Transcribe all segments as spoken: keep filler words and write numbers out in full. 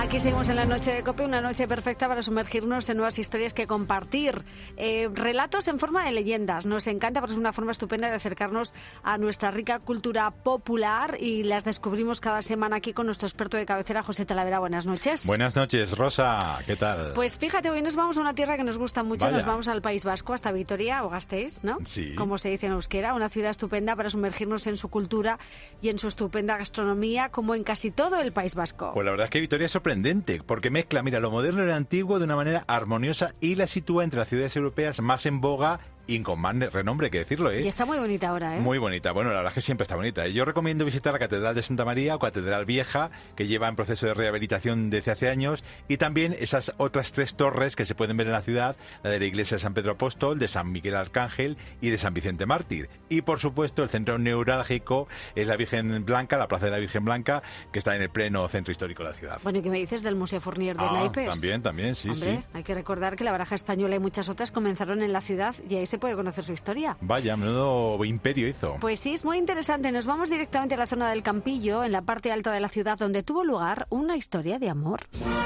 Aquí seguimos en la noche de COPE, una noche perfecta para sumergirnos en nuevas historias que compartir. Eh, relatos en forma de leyendas. Nos encanta porque es una forma estupenda de acercarnos a nuestra rica cultura popular y las descubrimos cada semana aquí con nuestro experto de cabecera, José Talavera. Buenas noches. Buenas noches, Rosa. ¿Qué tal? Pues fíjate, hoy nos vamos a una tierra que nos gusta mucho. Vaya. Nos vamos al País Vasco, hasta Vitoria o Gasteiz, ¿no? Sí. Como se dice en euskera, una ciudad estupenda para sumergirnos en su cultura y en su estupenda gastronomía, como en casi todo el País Vasco. Pues la verdad es que Vitoria es sorprendente, porque mezcla, mira, lo moderno y lo antiguo de una manera armoniosa y la sitúa entre las ciudades europeas más en boga y con más renombre, hay que decirlo, ¿eh? Y está muy bonita ahora, ¿eh? Muy bonita. Bueno, la verdad es que siempre está bonita. Yo recomiendo visitar la Catedral de Santa María o Catedral Vieja, que lleva en proceso de rehabilitación desde hace años, y también esas otras tres torres que se pueden ver en la ciudad, la de la iglesia de San Pedro Apóstol, de San Miguel Arcángel y de San Vicente Mártir. Y, por supuesto, el centro neurálgico es la Virgen Blanca, la Plaza de la Virgen Blanca, que está en el pleno centro histórico de la ciudad. Bueno, ¿y qué me dices del Museo Fournier de ah, Naipes? También, también, sí, Hombre, sí. hay que recordar que la baraja española y muchas otras comenzaron en la ciudad y ahí se puede conocer su historia. Vaya, menudo imperio hizo. Pues sí, es muy interesante. Nos vamos directamente a la zona del Campillo, en la parte alta de la ciudad, donde tuvo lugar una historia de amor.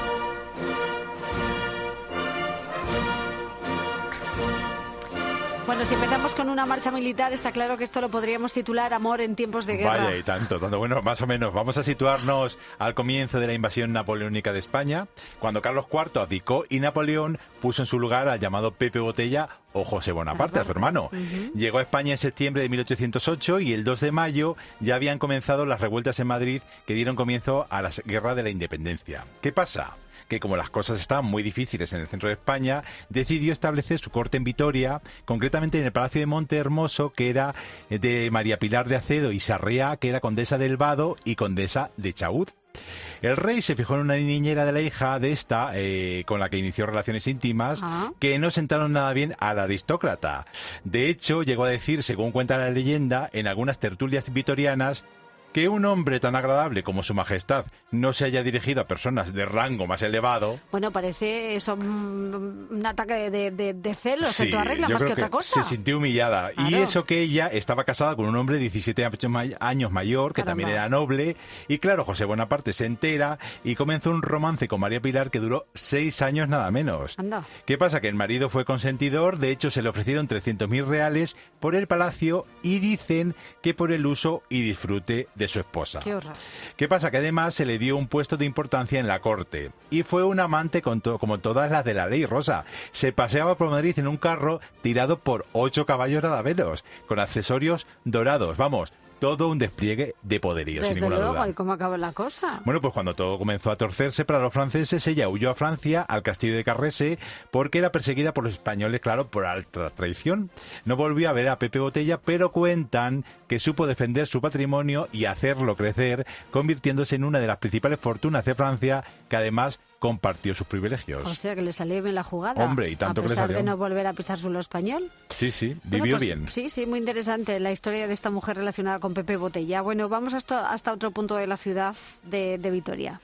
Bueno, si empezamos con una marcha militar, está claro que esto lo podríamos titular Amor en tiempos de guerra. Vaya, y tanto, tanto. Bueno, más o menos. Vamos a situarnos al comienzo de la invasión napoleónica de España, cuando Carlos cuarto abdicó y Napoleón puso en su lugar al llamado Pepe Botella o José Bonaparte, a su hermano. Uh-huh. Llegó a España en septiembre de mil ochocientos ocho y el dos de mayo ya habían comenzado las revueltas en Madrid que dieron comienzo a la Guerra de la Independencia. ¿Qué pasa? Que como las cosas estaban muy difíciles en el centro de España, decidió establecer su corte en Vitoria, concretamente en el Palacio de Monte Hermoso, que era de María Pilar de Acedo y Sarriá, que era condesa del Vado y condesa de Chaúd. El rey se fijó en una niñera de la hija de esta, eh, con la que inició relaciones íntimas, ah. que no sentaron nada bien al aristócrata. De hecho, llegó a decir, según cuenta la leyenda, en algunas tertulias vitorianas, que un hombre tan agradable como su majestad no se haya dirigido a personas de rango más elevado. Bueno, parece eso un, un ataque de, de, de celos sí, en toda regla, más que, que otra cosa. Se sintió humillada. Claro. Y eso que ella estaba casada con un hombre de diecisiete años mayor, que Caramba. también era noble. Y claro, José Bonaparte se entera y comenzó un romance con María Pilar que duró seis años nada menos. Anda. ¿Qué pasa? Que el marido fue consentidor, de hecho se le ofrecieron trescientos mil reales por el palacio y dicen que por el uso y disfrute de su esposa. Qué horror. ¿Qué pasa? Que además se le dio un puesto de importancia en la corte y fue un amante con to- como todas las de la ley, Rosa. Se paseaba por Madrid en un carro tirado por ocho caballos nada menos, con accesorios dorados. Vamos, todo un despliegue de poderío, Desde sin ninguna luego, duda. ¿y cómo acabó la cosa? Bueno, pues cuando todo comenzó a torcerse para los franceses, ella huyó a Francia, al castillo de Carrese, porque era perseguida por los españoles, claro, por alta traición. No volvió a ver a Pepe Botella, pero cuentan que supo defender su patrimonio y hacerlo crecer, convirtiéndose en una de las principales fortunas de Francia, que además compartió sus privilegios. O sea, que le salió bien la jugada. Hombre, y tanto a que le pesar salió. de no volver a pisar suelo español. Sí, sí, Bueno, vivió pues, bien. Sí, sí, muy interesante la historia de esta mujer relacionada con Pepe Botella. Bueno, vamos hasta, hasta otro punto de la ciudad de, de Vitoria.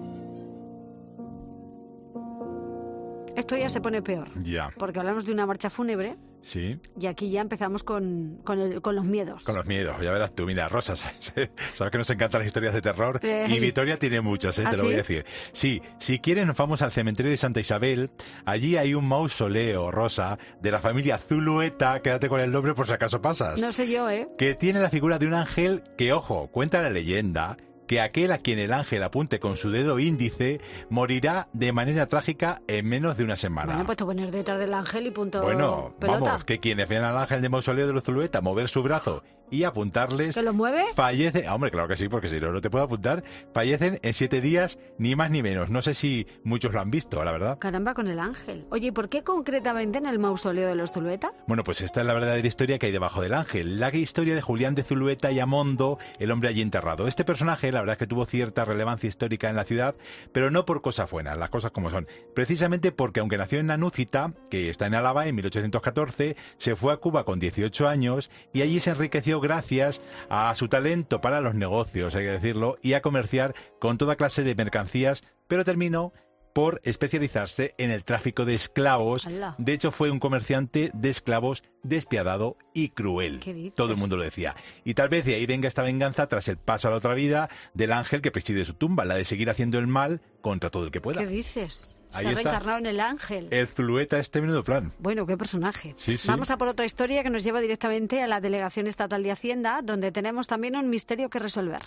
Esto ya se pone peor, Ya, porque hablamos de una marcha fúnebre sí. y aquí ya empezamos con, con, el, con los miedos. Con los miedos, ya verás tú. Mira, Rosa, ¿sabes, sabes que nos encantan las historias de terror? Eh, y Vitoria tiene muchas, ¿eh? ¿Ah, te lo sí? voy a decir. Sí, si quieres nos vamos al cementerio de Santa Isabel. Allí hay un mausoleo, Rosa, de la familia Zulueta, quédate con el nombre por si acaso pasas, No sé yo, ¿eh? que tiene la figura de un ángel que, ojo, cuenta la leyenda que aquel a quien el ángel apunte con su dedo índice morirá de manera trágica en menos de una semana. Bueno, pues te pones detrás del ángel y punto Bueno, pelota. vamos, que quienes vean al ángel de mausoleo de los Zulueta mover su brazo y apuntarles, ¿Que lo mueve? fallecen, ah, hombre, claro que sí, porque si no, no te puedo apuntar, fallecen en siete días, ni más ni menos. No sé si muchos lo han visto, la verdad. Caramba, con el ángel. Oye, ¿y por qué concretamente en el mausoleo de los Zulueta? Bueno, pues esta es la verdadera historia que hay debajo del ángel, la historia de Julián de Zulueta y Amondo, el hombre allí enterrado. Este personaje, la verdad es que tuvo cierta relevancia histórica en la ciudad, pero no por cosas buenas, las cosas como son. Precisamente porque, aunque nació en Nanúcita, que está en Álava, en mil ochocientos catorce, se fue a Cuba con dieciocho años y allí se enriqueció gracias a su talento para los negocios, hay que decirlo, y a comerciar con toda clase de mercancías, pero terminó por especializarse en el tráfico de esclavos. ¡Hala! De hecho, fue un comerciante de esclavos despiadado y cruel. ¿Qué dices? Todo el mundo lo decía. Y tal vez de ahí venga esta venganza tras el paso a la otra vida del ángel que preside su tumba, la de seguir haciendo el mal contra todo el que pueda. ¿Qué dices? Ahí Se ha está. reencarnado en el ángel. El Zulueta, este menudo plan. Bueno, qué personaje. Sí, sí. Vamos a por otra historia que nos lleva directamente a la Delegación Estatal de Hacienda, donde tenemos también un misterio que resolver.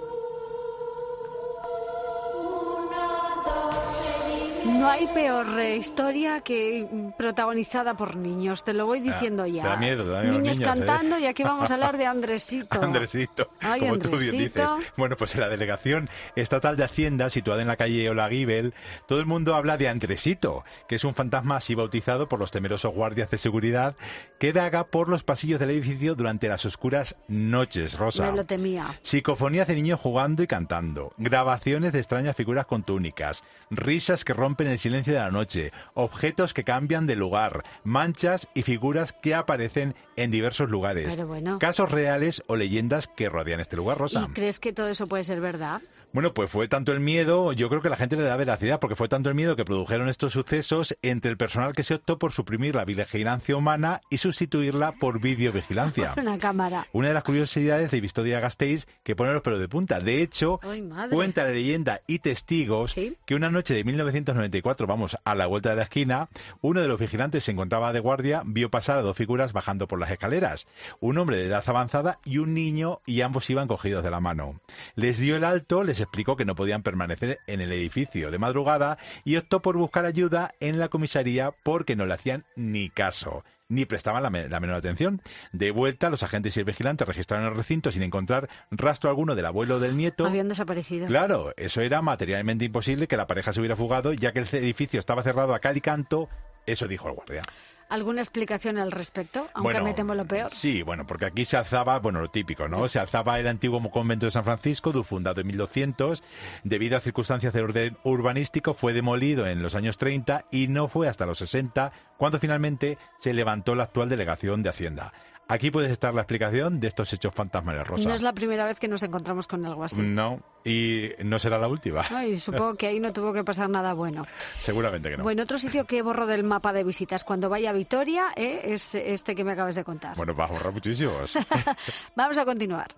No hay peor eh, historia que mm, protagonizada por niños, te lo voy diciendo Ah, ya. te da miedo, te da miedo los Niños niños, ¿eh? cantando y aquí vamos a hablar de Andresito. Andresito, Ay, como tú bien Andresito. dices. Bueno, pues en la Delegación Estatal de Hacienda, situada en la calle Olaguibel, todo el mundo habla de Andresito, que es un fantasma así bautizado por los temerosos guardias de seguridad que vaga por los pasillos del edificio durante las oscuras noches, Rosa. Me lo temía. Psicofonías de niños jugando y cantando, grabaciones de extrañas figuras con túnicas, risas que rompen el silencio de la noche, objetos que cambian de lugar, manchas y figuras que aparecen en diversos lugares. Pero bueno. Casos reales o leyendas que rodean este lugar, Rosa. ¿Y crees que todo eso puede ser verdad? Bueno, pues fue tanto el miedo, yo creo que la gente le da veracidad, porque fue tanto el miedo que produjeron estos sucesos entre el personal que se optó por suprimir la vigilancia humana y sustituirla por videovigilancia. Una cámara. Una de las curiosidades de Vistoria Gasteiz que pone los pelos de punta. De hecho, Ay, madre. cuenta la leyenda y testigos ¿Sí? que una noche de mil novecientos noventa y cuatro, vamos, a la vuelta de la esquina, uno de los vigilantes se encontraba de guardia, vio pasar a dos figuras bajando por las escaleras. Un hombre de edad avanzada y un niño, y ambos iban cogidos de la mano. Les dio el alto, les explicó que no podían permanecer en el edificio de madrugada y optó por buscar ayuda en la comisaría porque no le hacían ni caso, ni prestaban la, me- la menor atención. De vuelta, los agentes y el vigilante registraron el recinto sin encontrar rastro alguno del abuelo o del nieto. Habían desaparecido. Claro, eso era materialmente imposible, que la pareja se hubiera fugado, ya que el edificio estaba cerrado a cal y canto. Eso dijo el guardia. ¿Alguna explicación al respecto? Aunque me temo lo peor. Sí, bueno, porque aquí se alzaba, bueno, lo típico, ¿no? Se alzaba el antiguo convento de San Francisco, fundado en mil doscientos. Debido a circunstancias de orden urbanístico, fue demolido en los años treinta y no fue hasta los sesenta cuando finalmente se levantó la actual delegación de Hacienda. Aquí puedes estar la explicación de estos hechos fantasmales, Rosa. No es la primera vez que nos encontramos con algo así. No, y no será la última. Ay, supongo que ahí no tuvo que pasar nada bueno. Seguramente que no. Bueno, otro sitio que borro del mapa de visitas cuando vaya a Vitoria ¿eh? es este que me acabas de contar. Bueno, vas a borrar muchísimos. Vamos a continuar.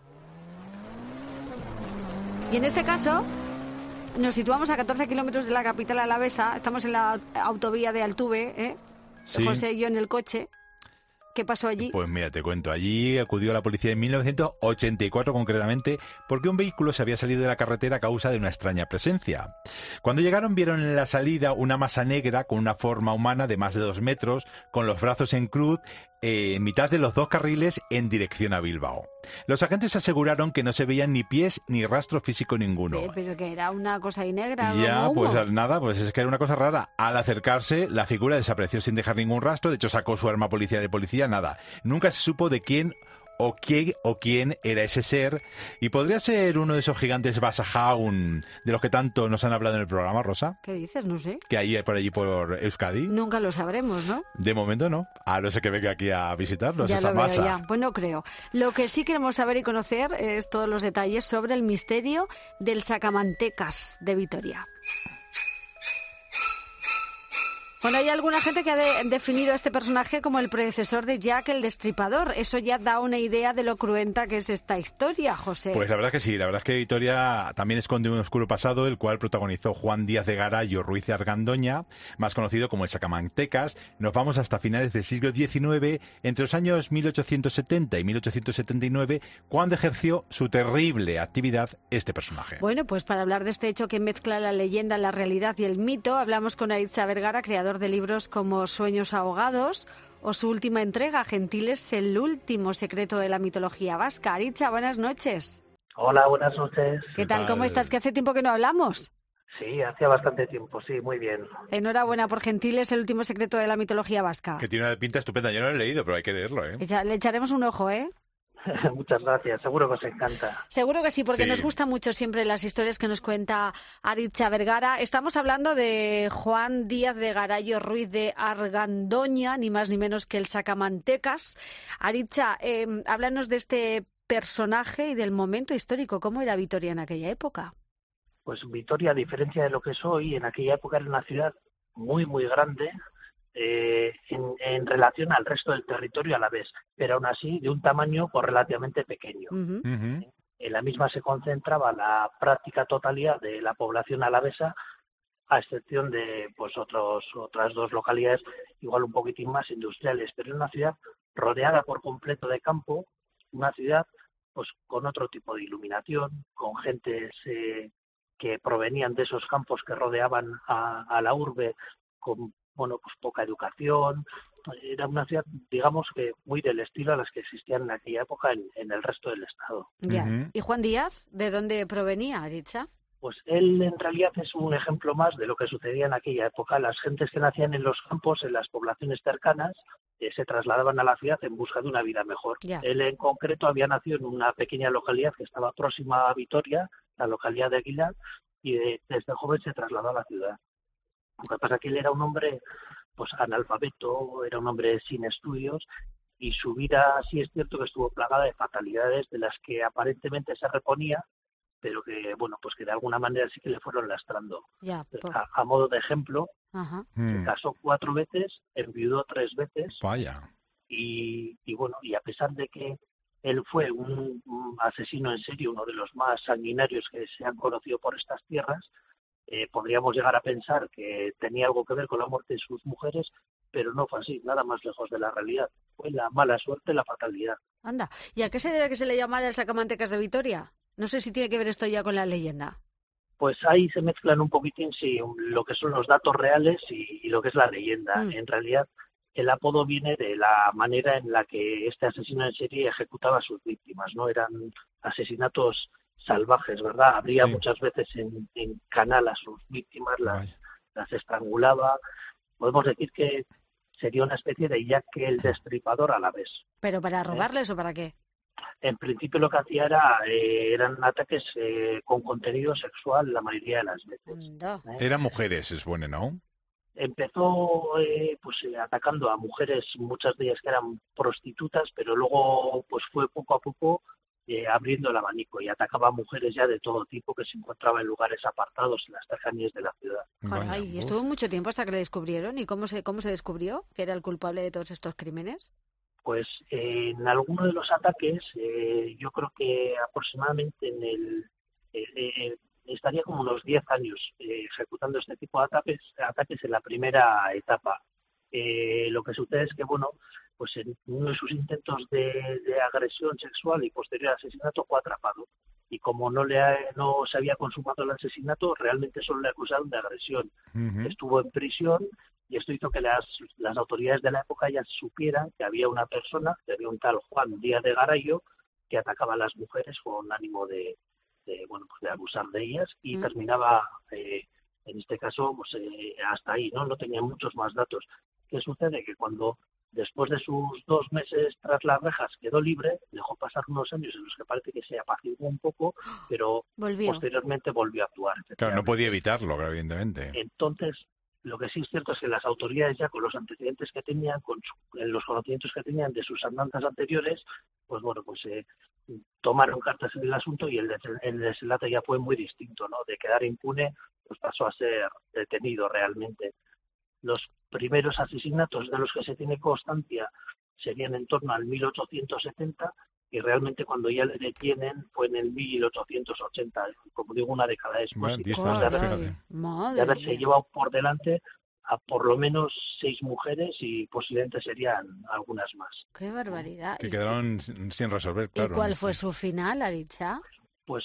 Y en este caso nos situamos a catorce kilómetros de la capital alavesa. Estamos en la autovía de Altuve, ¿eh? Sí. José y yo en el coche. ¿Qué pasó allí? Pues mira, te cuento. Allí acudió la policía en mil novecientos ochenta y cuatro concretamente porque un vehículo se había salido de la carretera a causa de una extraña presencia. Cuando llegaron vieron en la salida una masa negra con una forma humana de más de dos metros, con los brazos en cruz, eh, en mitad de los dos carriles en dirección a Bilbao. Los agentes aseguraron que no se veían ni pies ni rastro físico ninguno. Eh, pero que era una cosa ahí negra. Ya, como humo. pues nada, pues es que era una cosa rara. Al acercarse, la figura desapareció sin dejar ningún rastro. De hecho, sacó su arma policial de policía, nada. Nunca se supo de quién o quién o quién era ese ser. Y podría ser uno de esos gigantes Basajaun de los que tanto nos han hablado en el programa, Rosa, ¿Qué dices? No sé. que hay por allí por Euskadi. Nunca lo sabremos, ¿no? De momento no. A no ser que venga aquí a visitarnos, Ya esa lo veo, masa. ya. Pues no creo. Lo que sí queremos saber y conocer es todos los detalles sobre el misterio del Sacamantecas de Vitoria. Bueno, hay alguna gente que ha de- definido a este personaje como el predecesor de Jack el Destripador. Eso ya da una idea de lo cruenta que es esta historia, José. Pues la verdad que sí, la verdad es que Vitoria también esconde un oscuro pasado, el cual protagonizó Juan Díaz de Garayo Ruiz de Argandoña, más conocido como el Sacamantecas. Nos vamos hasta finales del siglo diecinueve, entre los años mil ochocientos setenta y mil ochocientos setenta y nueve, cuando ejerció su terrible actividad este personaje. Bueno, pues para hablar de este hecho que mezcla la leyenda, la realidad y el mito, hablamos con Aritza Vergara, creador de libros como Sueños ahogados o su última entrega, Gentiles, el último secreto de la mitología vasca. Aritza, buenas noches. Hola, buenas noches. ¿Qué tal? ¿Cómo tal? estás? Que hace tiempo que no hablamos. Sí, hacía bastante tiempo, sí, muy bien. Enhorabuena por Gentiles, el último secreto de la mitología vasca. Que tiene una pinta estupenda. Yo no lo he leído, pero hay que leerlo, ¿eh? Echa- Le echaremos un ojo, ¿eh? Muchas gracias, seguro que os encanta. Seguro que sí, porque Sí. nos gustan mucho siempre las historias que nos cuenta Aritza Vergara. Estamos hablando de Juan Díaz de Garayo Ruiz de Argandoña, ni más ni menos que el Sacamantecas. Aritza, eh, háblanos de este personaje y del momento histórico. ¿Cómo era Vitoria en aquella época? Pues Vitoria, a diferencia de lo que es hoy, en aquella época era una ciudad muy, muy grande eh, en, en relación al resto del territorio alavés, pero aún así de un tamaño pues, relativamente pequeño. Ujú. Ujú. En la misma se concentraba la práctica totalidad de la población alavesa, a excepción de pues otros otras dos localidades, igual un poquitín más industriales, pero en una ciudad rodeada por completo de campo, una ciudad pues con otro tipo de iluminación, con gentes eh, que provenían de esos campos que rodeaban a, a la urbe, con bueno pues poca educación. Era una ciudad, digamos que muy del estilo a las que existían en aquella época en, en el resto del estado. Ya. Ujú. ¿Y Juan Díaz, de dónde provenía, Aritza? Pues él en realidad es un ejemplo más de lo que sucedía en aquella época. Las gentes que nacían en los campos, en las poblaciones cercanas, eh, se trasladaban a la ciudad en busca de una vida mejor. Ya. Él en concreto había nacido en una pequeña localidad que estaba próxima a Vitoria, la localidad de Aguilar, y de- desde joven se trasladó a la ciudad. Lo que pasa es que él era un hombre pues analfabeto, era un hombre sin estudios, y su vida sí es cierto que estuvo plagada de fatalidades de las que aparentemente se reponía, pero que, bueno, pues que de alguna manera sí que le fueron lastrando. Ya. po- A, a modo de ejemplo, Ajá. se Mm. casó cuatro veces, enviudó tres veces, Vaya. y, y bueno, y a pesar de que él fue un, un asesino en serie, uno de los más sanguinarios que se han conocido por estas tierras, eh, podríamos llegar a pensar que tenía algo que ver con la muerte de sus mujeres, pero no fue así, nada más lejos de la realidad. Fue la mala suerte, la fatalidad. Anda. ¿Y a qué se debe que se le llamara el sacamantecas de Vitoria? No sé si tiene que ver esto ya con la leyenda. Pues ahí se mezclan un poquitín, sí, lo que son los datos reales y, y lo que es la leyenda. Mm. En realidad, el apodo viene de la manera en la que este asesino en serie ejecutaba a sus víctimas, ¿no? Eran asesinatos salvajes, ¿verdad? Abría Sí. muchas veces en, en canal a sus víctimas, las, Vaya. las estrangulaba. Podemos decir que sería una especie de Jack el Destripador a la vez. ¿Pero para robarles o para qué? En principio lo que hacía era eh, eran ataques eh, con contenido sexual la mayoría de las veces. Anda. ¿eh? Eran mujeres, es bueno, ¿no? Empezó eh, pues eh, atacando a mujeres, muchas de ellas que eran prostitutas, pero luego pues fue poco a poco eh, abriendo el abanico y atacaba a mujeres ya de todo tipo que se encontraban en lugares apartados en las cercanías de la ciudad. Caray, Vaya, y uf. estuvo mucho tiempo hasta que le descubrieron. ¿Y cómo se, cómo se descubrió que era el culpable de todos estos crímenes? Pues eh, en alguno de los ataques, eh, yo creo que aproximadamente en el eh, eh, estaría como unos diez años eh, ejecutando este tipo de ataques, ataques en la primera etapa. Eh, lo que sucede es que, bueno, pues en uno de sus intentos de, de agresión sexual y posterior asesinato fue atrapado. Y como no le ha- no se había consumado el asesinato, realmente solo le acusaron de agresión. Ujú. Estuvo en prisión y esto hizo que las, las autoridades de la época ya supieran que había una persona, que había un tal Juan Díaz de Garayo, que atacaba a las mujeres con ánimo de, de, bueno, pues de abusar de ellas y Mm. terminaba, eh, en este caso, pues eh, hasta ahí, ¿no? No tenía muchos más datos. ¿Qué sucede? Que cuando después de sus dos meses tras las rejas quedó libre, dejó pasar unos años en los que parece que se apaciguó un poco, pero Volvió. posteriormente volvió a actuar. Claro, no efectivamente. podía evitarlo, claro, evidentemente. Entonces, lo que sí es cierto es que las autoridades ya con los antecedentes que tenían, con su- los conocimientos que tenían de sus andanzas anteriores, pues bueno, pues eh, tomaron cartas en el asunto y el, des- el desenlace ya fue muy distinto, ¿no? De quedar impune, pues pasó a ser detenido realmente. Los primeros asesinatos de los que se tiene constancia serían en torno al mil ochocientos setenta y realmente cuando ya le detienen fue en el mil ochocientos ochenta, como digo, una década después, Bueno, y diez después de años, haber, Caray, fíjate. de madre haberse mía. llevado por delante a por lo menos seis mujeres y posiblemente serían algunas más. Qué barbaridad. Que ¿Y, quedaron sin sin resolver, y claro. cuál en fue este- su final, Aritza? Pues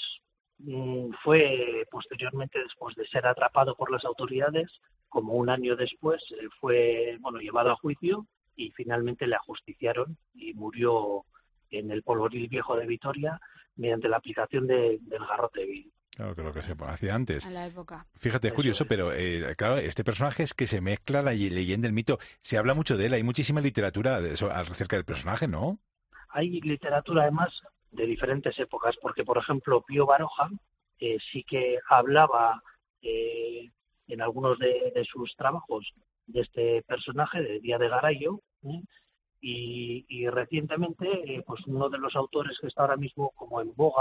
mm, fue posteriormente, después de ser atrapado por las autoridades, como un año después, eh, fue bueno llevado a juicio y finalmente le ajusticiaron y murió en el Polvoril Viejo de Vitoria mediante la aplicación de, del garrote vil. Claro, que lo que se hacía antes. A la época. Fíjate, es Eso curioso, es. pero eh, claro, este personaje es que se mezcla la ye- leyenda, el mito. Se habla mucho de él, hay muchísima literatura de eso, acerca del personaje, ¿no? Hay literatura además de diferentes épocas, porque por ejemplo Pío Baroja eh, sí que hablaba eh, en algunos de, de sus trabajos de este personaje, de Díaz de Garayo, ¿eh? y, y recientemente eh, pues uno de los autores que está ahora mismo como en boga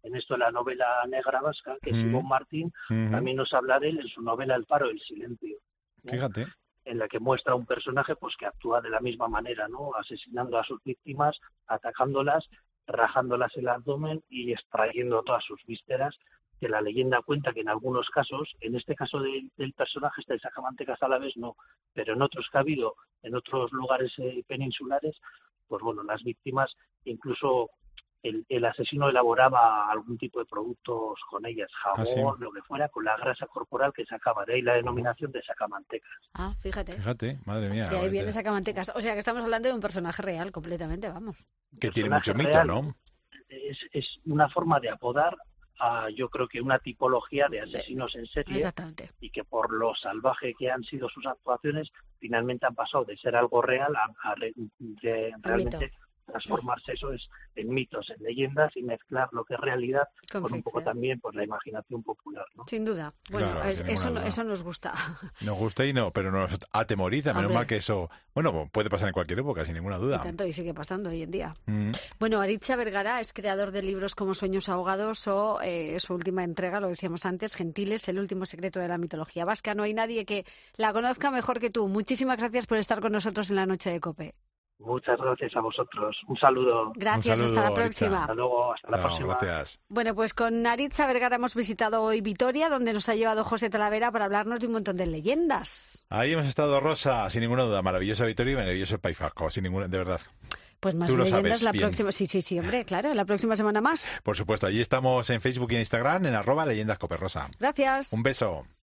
en esto de la novela negra vasca, que es Mm. Ibon Martín, Ujú. también nos habla de él en su novela El faro del silencio, ¿no? Fíjate. En la que muestra un personaje pues que actúa de la misma manera, ¿no? Asesinando a sus víctimas, atacándolas, rajándolas el abdomen y extrayendo todas sus vísceras, que la leyenda cuenta que en algunos casos, en este caso de, del personaje este de Sacamantecas Alavés no, pero en otros que ha habido, en otros lugares eh, peninsulares, pues bueno, las víctimas, incluso el, el asesino elaboraba algún tipo de productos con ellas, jabón, Ah, sí. lo que fuera, con la grasa corporal que sacaba, de ahí la denominación de Sacamantecas. Ah, fíjate. Fíjate, madre mía. De ahí viene este- Sacamantecas. O sea que estamos hablando de un personaje real completamente, vamos. Que tiene Personaje mucho mito, real. ¿no? Es, es una forma de apodar a, yo creo que una tipología de asesinos en serie, Exactamente. y que por lo salvaje que han sido sus actuaciones, finalmente han pasado de ser algo real a, a re- de realmente transformarse eso es en mitos, en leyendas, y mezclar lo que es realidad Con con un poco ficción. también pues la imaginación popular, ¿no? Sin duda. Bueno, Claro, es- sin eso, ninguna no- duda. eso nos gusta. Nos gusta y no, pero nos atemoriza. Menos Hombre. mal que eso, bueno, puede pasar en cualquier época, sin ninguna Y duda. tanto, y sigue pasando hoy en día. Mm. Bueno, Aritza Vergara es creador de libros como Sueños ahogados o eh, su última entrega, lo decíamos antes, Gentiles, el último secreto de la mitología vasca. No hay nadie que la conozca mejor que tú. Muchísimas gracias por estar con nosotros en la noche de COPE. Muchas gracias a vosotros. Un saludo. Gracias, saludo, hasta la Aritza. próxima. Hasta luego. Hasta la Chao, próxima. gracias. Bueno, pues con Aritza Vergara hemos visitado hoy Vitoria, donde nos ha llevado José Talavera para hablarnos de un montón de leyendas. Ahí hemos estado, Rosa, sin ninguna duda. Maravillosa Vitoria y maravilloso el País Vasco, sin ninguna, de verdad. Pues más Tú lo leyendas sabes la bien. próxima. Sí, sí, sí, hombre, claro, la próxima semana más. Por supuesto, allí estamos en Facebook y en Instagram, en arroba leyendas Cope, Rosa. Gracias. Un beso.